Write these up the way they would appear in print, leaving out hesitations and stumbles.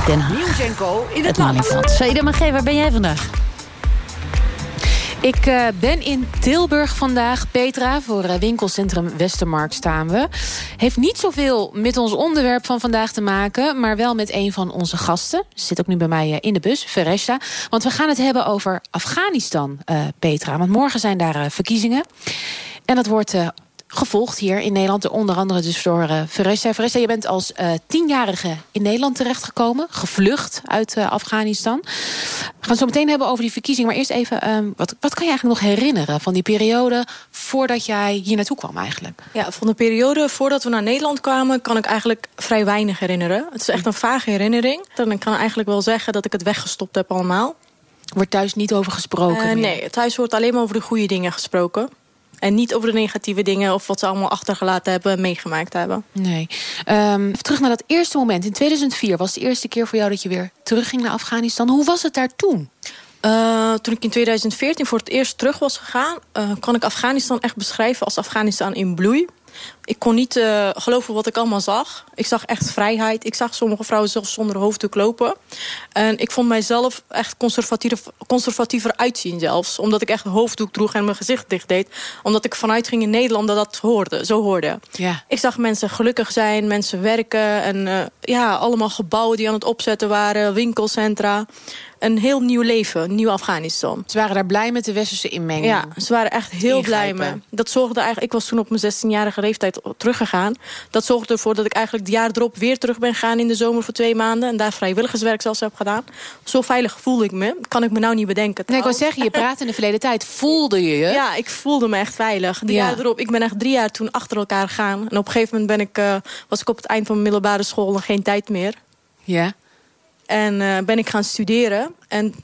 Den Haag. Nieuws & Co in Het Malieveld. Saïda Magé, waar ben jij vandaag? Ik ben in Tilburg vandaag, Petra. Voor winkelcentrum Westermarkt staan we. Heeft niet zoveel met ons onderwerp van vandaag te maken, maar wel met een van onze gasten. Ze zit ook nu bij mij in de bus, Feresha. Want we gaan het hebben over Afghanistan, Petra. Want morgen zijn daar verkiezingen. En dat wordt gevolgd hier in Nederland, onder andere dus door Feresha. Feresha, je bent als 10-jarige in Nederland terechtgekomen, gevlucht uit Afghanistan. We gaan het zo meteen hebben over die verkiezingen. Maar eerst even, wat kan je eigenlijk nog herinneren van die periode voordat jij hier naartoe kwam eigenlijk? Ja, van de periode voordat we naar Nederland kwamen kan ik eigenlijk vrij weinig herinneren. Het is echt een vage herinnering. En ik kan eigenlijk wel zeggen dat ik het weggestopt heb allemaal. Wordt thuis niet over gesproken? Nee, thuis wordt alleen maar over de goede dingen gesproken. En niet over de negatieve dingen of wat ze allemaal achtergelaten hebben en meegemaakt hebben. Nee. Terug naar dat eerste moment. In 2004 was de eerste keer voor jou dat je weer terugging naar Afghanistan. Hoe was het daar toen? Toen ik in 2014 voor het eerst terug was gegaan, kan ik Afghanistan echt beschrijven als Afghanistan in bloei. Ik kon niet geloven wat ik allemaal zag. Ik zag echt vrijheid. Ik zag sommige vrouwen zelfs zonder hoofddoek lopen. En ik vond mijzelf echt conservatiever uitzien zelfs. Omdat ik echt een hoofddoek droeg en mijn gezicht dicht deed. Omdat ik vanuit ging in Nederland dat zo hoorde. Ja. Ik zag mensen gelukkig zijn, mensen werken. En allemaal gebouwen die aan het opzetten waren. Winkelcentra. Een heel nieuw leven, een nieuw Afghanistan. Ze waren daar blij met de westerse inmenging. Ja, ze waren echt heel blij mee. Dat zorgde eigenlijk, ik was toen op mijn 16-jarige leeftijd teruggegaan. Dat zorgde ervoor dat ik eigenlijk het jaar erop weer terug ben gegaan in de zomer voor 2 maanden. En daar vrijwilligerswerk zelfs heb gedaan. Zo veilig voelde ik me. Kan ik me nou niet bedenken. Nee, ik wou zeggen, je praat in de verleden tijd. Voelde je je? Ja, ik voelde me echt veilig. Jaar erop, ik ben echt 3 jaar toen achter elkaar gegaan. En op een gegeven moment was ik op het eind van mijn middelbare school nog geen tijd meer. Ja. En ben ik gaan studeren. En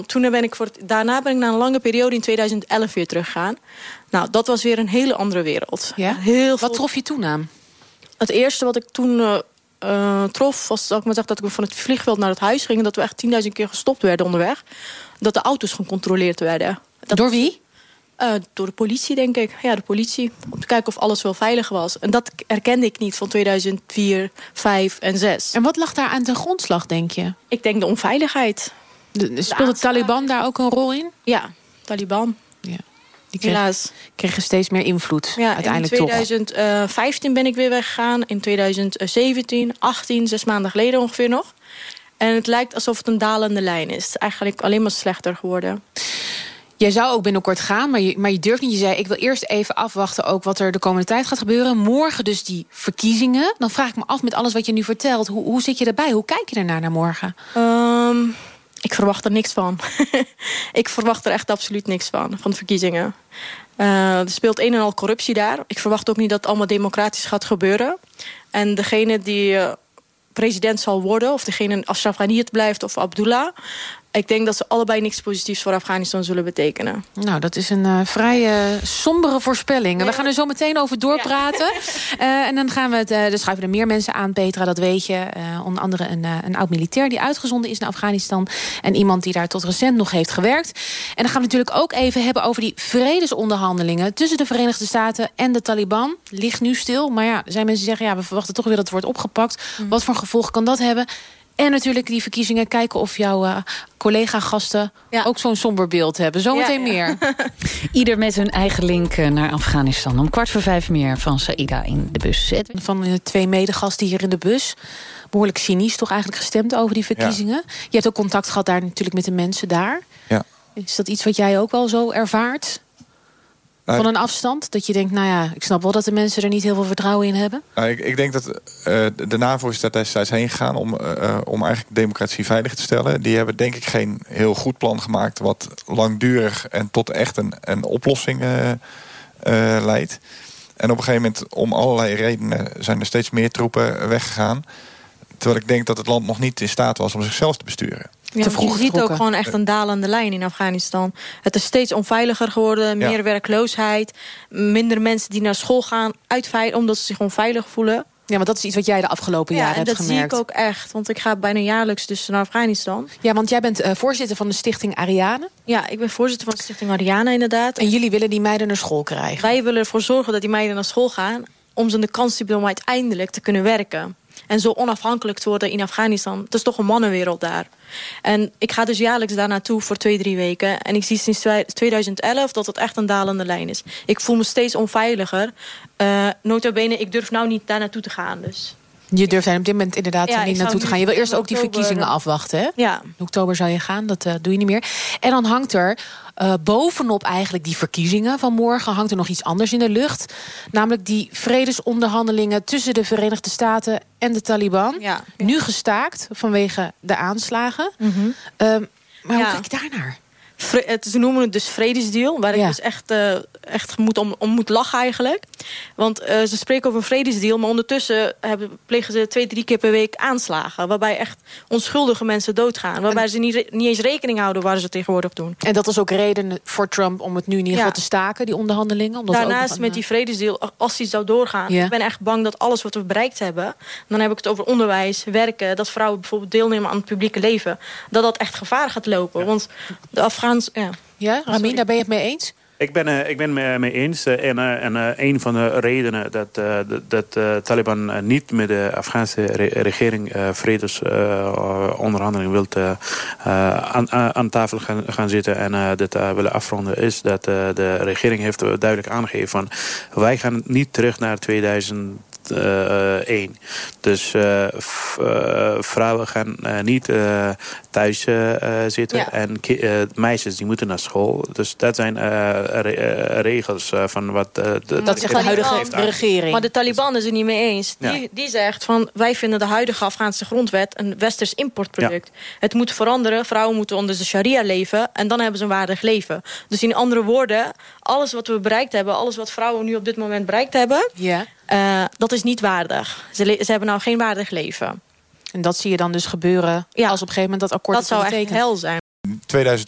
daarna ben ik na een lange periode in 2011 weer teruggegaan. Nou, dat was weer een hele andere wereld. Ja? Wat trof je toen aan? Het eerste wat ik toen trof was dat we van het vliegveld naar het huis gingen. Dat we echt 10.000 keer gestopt werden onderweg. Dat de auto's gecontroleerd werden. Door wie? Door de politie, denk ik. Ja, de politie. Om te kijken of alles wel veilig was. En dat herkende ik niet van 2004, 5 en 6. En wat lag daar aan ten grondslag, denk je? Ik denk de onveiligheid. Speelde de Taliban daar ook een rol in? Ja, Taliban. Ja. Die kregen steeds meer invloed, uiteindelijk toch. In 2015 ben ik weer weggegaan. In 2017, 18, 6 maanden geleden ongeveer nog. En het lijkt alsof het een dalende lijn is. Het is eigenlijk alleen maar slechter geworden. Jij zou ook binnenkort gaan, maar je durft niet. Je zei, ik wil eerst even afwachten ook wat er de komende tijd gaat gebeuren. Morgen dus die verkiezingen. Dan vraag ik me af met alles wat je nu vertelt. Hoe zit je erbij? Hoe kijk je ernaar naar morgen? Ik verwacht er niks van. Ik verwacht er echt absoluut niks van de verkiezingen. Er speelt een en al corruptie daar. Ik verwacht ook niet dat het allemaal democratisch gaat gebeuren. En degene die president zal worden, of degene Ashraf Ghani het blijft of Abdullah, ik denk dat ze allebei niks positiefs voor Afghanistan zullen betekenen. Nou, dat is een vrij sombere voorspelling. We gaan er zo meteen over doorpraten. Ja. En dan gaan we er schuiven er meer mensen aan, Petra, dat weet je. Onder andere een oud-militair die uitgezonden is naar Afghanistan. En iemand die daar tot recent nog heeft gewerkt. En dan gaan we natuurlijk ook even hebben over die vredesonderhandelingen tussen de Verenigde Staten en de Taliban. Ligt nu stil, maar ja, er zijn mensen die zeggen, we verwachten toch weer dat het wordt opgepakt. Wat voor gevolg kan dat hebben? En natuurlijk die verkiezingen, kijken of jouw collega-gasten ook zo'n somber beeld hebben. Zometeen meer. Ieder met hun eigen link naar Afghanistan. Om 4:45 meer van Saïda in de bus. Van de 2 medegasten hier in de bus. Behoorlijk cynisch toch eigenlijk gestemd over die verkiezingen. Ja. Je hebt ook contact gehad daar natuurlijk met de mensen daar. Ja. Is dat iets wat jij ook wel zo ervaart? Van een afstand? Dat je denkt, ik snap wel dat de mensen er niet heel veel vertrouwen in hebben. Ik denk dat de NAVO is daar destijds heen gegaan om eigenlijk democratie veilig te stellen. Die hebben denk ik geen heel goed plan gemaakt wat langdurig en tot echt een oplossing leidt. En op een gegeven moment, om allerlei redenen, zijn er steeds meer troepen weggegaan. Terwijl ik denk dat het land nog niet in staat was om zichzelf te besturen. Ja, je ziet ook gewoon echt een dalende lijn in Afghanistan. Het is steeds onveiliger geworden, meer werkloosheid, minder mensen die naar school gaan omdat ze zich onveilig voelen. Ja, maar dat is iets wat jij de afgelopen jaren hebt gemerkt. Ja, dat zie ik ook echt, want ik ga bijna jaarlijks dus naar Afghanistan. Ja, want jij bent voorzitter van de stichting Ariane. Ja, ik ben voorzitter van de stichting Ariane inderdaad. En jullie willen die meiden naar school krijgen? Wij willen ervoor zorgen dat die meiden naar school gaan, om ze de kans te bieden om uiteindelijk te kunnen werken. En zo onafhankelijk te worden in Afghanistan. Het is toch een mannenwereld daar. En ik ga dus jaarlijks daar naartoe voor 2-3 weken. En ik zie sinds 2011 dat het echt een dalende lijn is. Ik voel me steeds onveiliger. Nota bene, ik durf nou niet daar naartoe te gaan. Dus. Je durft daar op dit moment inderdaad niet naartoe te gaan. Je wil eerst ook die verkiezingen afwachten, hè? Ja. In oktober zou je gaan, dat doe je niet meer. En dan hangt er bovenop eigenlijk die verkiezingen van morgen... hangt er nog iets anders in de lucht. Namelijk die vredesonderhandelingen tussen de Verenigde Staten en de Taliban. Ja. Nu gestaakt vanwege de aanslagen. Mm-hmm. Maar hoe kijk je daarnaar? Ze noemen het dus vredesdeal, waar ik dus echt om moet lachen eigenlijk. Want ze spreken over een vredesdeal, maar ondertussen plegen ze 2-3 keer per week aanslagen. Waarbij echt onschuldige mensen doodgaan. Waarbij ze niet eens rekening houden waar ze het tegenwoordig doen. En dat is ook reden voor Trump om het nu in ieder geval te staken, die onderhandelingen? Omdat daarnaast met die vredesdeal, als die zou doorgaan... ik ben echt bang dat alles wat we bereikt hebben... dan heb ik het over onderwijs, werken... dat vrouwen bijvoorbeeld deelnemen aan het publieke leven... dat echt gevaar gaat lopen. Want de Afghaanse... Ja, Ramin, daar ben je het mee eens? Ik ben mee eens. En een van de redenen dat Taliban niet met de Afghaanse regering vredesonderhandeling wil aan tafel gaan zitten en dit willen afronden, is dat de regering heeft duidelijk aangegeven van wij gaan niet terug naar 2001. Dus vrouwen gaan niet thuis zitten. Ja. En meisjes die moeten naar school. Dus dat zijn regels van wat dat zegt de huidige regering. Maar de Taliban is er niet mee eens. Die zegt van wij vinden de huidige Afghaanse grondwet een westers importproduct. Ja. Het moet veranderen. Vrouwen moeten onder de sharia leven. En dan hebben ze een waardig leven. Dus in andere woorden, alles wat we bereikt hebben, alles wat vrouwen nu op dit moment bereikt hebben, dat is niet waardig. Ze hebben nou geen waardig leven. En dat zie je dan dus gebeuren als op een gegeven moment dat akkoord is getekend. Dat zou echt hel zijn. In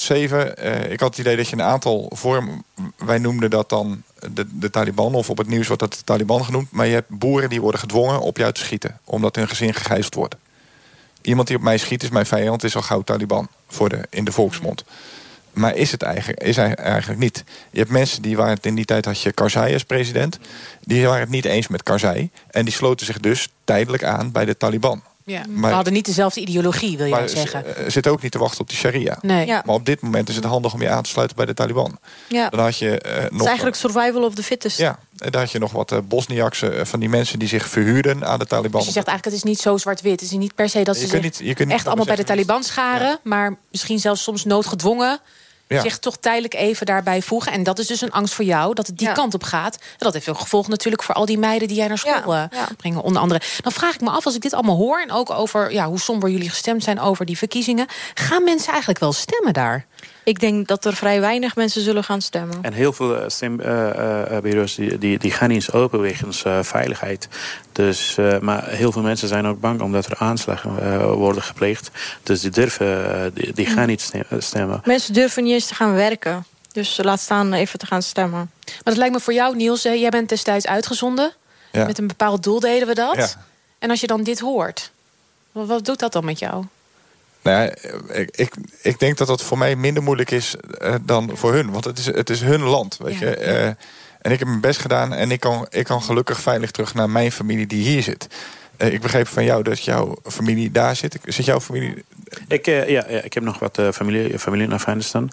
2007, ik had het idee dat je een aantal vormen... Wij noemden dat dan de Taliban, of op het nieuws wordt dat de Taliban genoemd. Maar je hebt boeren die worden gedwongen op jou te schieten. Omdat hun gezin gegijzeld wordt. Iemand die op mij schiet is mijn vijand, is al gauw Taliban. In de volksmond. Maar is het eigenlijk niet. Je hebt mensen die waren het in die tijd, had je Karzai als president. Die waren het niet eens met Karzai. En die sloten zich dus tijdelijk aan bij de Taliban. Ja, maar we hadden niet dezelfde ideologie, wil je zeggen. Ze zitten ook niet te wachten op die sharia. Nee. Ja. Maar op dit moment is het handig om je aan te sluiten bij de Taliban. Ja. Dan had je het is eigenlijk survival of the fittest. Ja, en dan had je nog wat Bosniaks van die mensen die zich verhuurden aan de Taliban. Dus je zegt eigenlijk, het is niet zo zwart-wit. Het is niet per se dat ze echt allemaal bij de Taliban scharen. Maar misschien zelfs soms noodgedwongen. Zich toch tijdelijk even daarbij voegen. En dat is dus een angst voor jou, dat het die kant op gaat. En dat heeft een gevolg natuurlijk voor al die meiden die jij naar school brengen, onder andere. Dan vraag ik me af, als ik dit allemaal hoor, en ook over hoe somber jullie gestemd zijn over die verkiezingen, gaan mensen eigenlijk wel stemmen daar? Ik denk dat er vrij weinig mensen zullen gaan stemmen. En heel veel stembureaus die gaan niet eens open wegens veiligheid. Dus, maar heel veel mensen zijn ook bang omdat er aanslagen worden gepleegd. Dus die gaan niet stemmen. Mensen durven niet eens te gaan werken. Dus laat staan even te gaan stemmen. Maar dat lijkt me voor jou, Niels. Jij bent destijds uitgezonden. Ja. Met een bepaald doel deden we dat. Ja. En als je dan dit hoort, wat doet dat dan met jou? Nou ja, ik denk dat dat voor mij minder moeilijk is dan voor hun. Want het is hun land, weet je. En ik heb mijn best gedaan en ik kan gelukkig veilig terug naar mijn familie die hier zit. Ik begreep van jou dat jouw familie daar zit. Zit jouw familie... Ik heb nog wat familie in Afghanistan.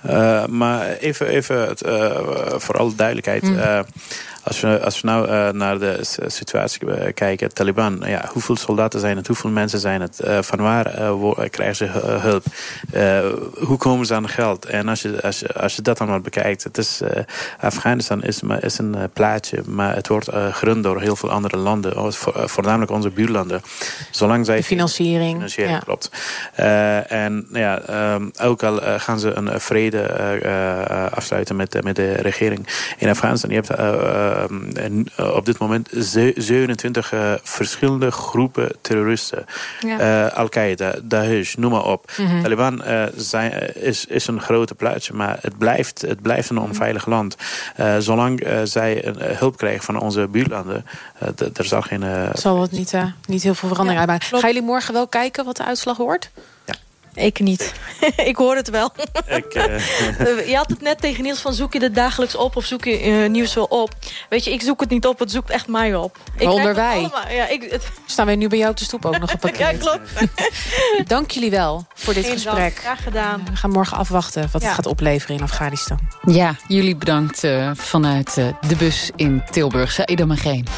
Maar even voor alle duidelijkheid... Als we nou naar de situatie kijken, Taliban, hoeveel soldaten zijn het, hoeveel mensen zijn het, van waar krijgen ze hulp, hoe komen ze aan geld? En als je dat allemaal bekijkt, het is, Afghanistan is een plaatje, maar het wordt gerund door heel veel andere landen, voornamelijk onze buurlanden. Zolang zij de financiering klopt. Ook al gaan ze een vrede afsluiten met de regering in Afghanistan, je hebt op dit moment 27 verschillende groepen terroristen. Al-Qaeda, Daesh, noem maar op. Mm-hmm. Taliban is een grote plaatje, maar het blijft een onveilig land. Zolang zij hulp krijgen van onze buurlanden, er zal geen... zal het niet heel veel verandering uitmaken. Gaan jullie morgen wel kijken wat de uitslag wordt? Ja. Ik niet. Ik hoor het wel. Je had het net tegen Niels van zoek je het dagelijks op of zoek je nieuws wel op. Weet je, ik zoek het niet op, het zoekt echt mij op. Waaronder wij. Allemaal, ja, Staan wij nu bij jou op de stoep ook nog geparkeerd? Ja, klopt. Dank jullie wel voor dit gesprek. Graag gedaan. We gaan morgen afwachten wat het gaat opleveren in Afghanistan. Ja, jullie bedankt vanuit de bus in Tilburg. Saïda Mageen.